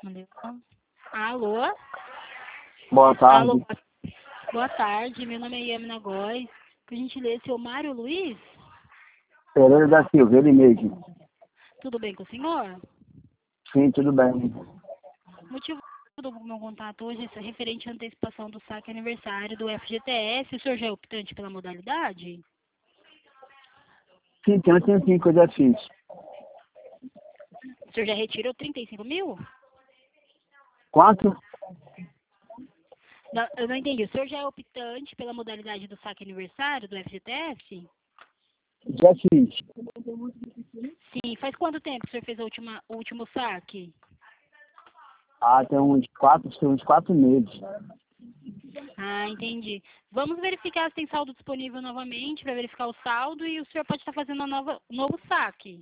Alô? Boa tarde. Alô? Boa tarde, meu nome é Yamina Góes. Por gentileza, seu Mário Luiz? Pereira da Silva, ele mesmo. Tudo bem com o senhor? Sim, tudo bem. O motivo do meu contato hoje é referente à antecipação do saque aniversário do FGTS. O senhor já é optante pela modalidade? Sim, tem um tempinho que eu já fiz. O senhor já retirou 35 mil? Quanto? Não, eu não entendi. O senhor já é optante pela modalidade do saque aniversário do FGTS? Já fiz. Sim. Faz quanto tempo que o senhor fez o último saque? Tem uns 4 meses. Ah, entendi. Vamos verificar se tem saldo disponível novamente para verificar o saldo e o senhor pode estar fazendo um novo saque.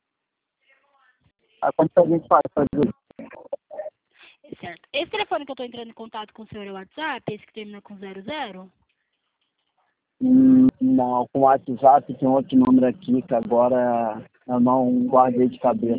Quanto a gente faz fazer? Certo. Esse telefone que eu estou entrando em contato com o senhor é o WhatsApp, esse que termina com 00? Não, com o WhatsApp tem outro número aqui que agora eu não guardei de cabeça.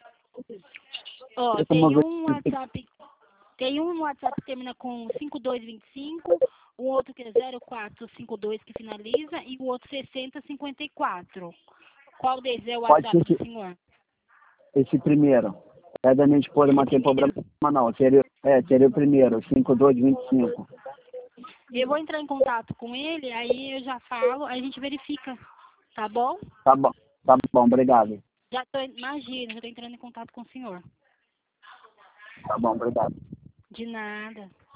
Ó, tem um WhatsApp que termina com 5225, um outro que é 0452 que finaliza e o outro 6054. Qual deles é o Pode WhatsApp ser do senhor? esse primeiro. É da minha esposa, Esse mas tem primeiro. problema não. Seria o primeiro, 5225. Eu vou entrar em contato com ele, aí eu já falo, aí a gente verifica, tá bom? Tá bom, obrigado. Imagina, já tô entrando em contato com o senhor. Tá bom, obrigado. De nada.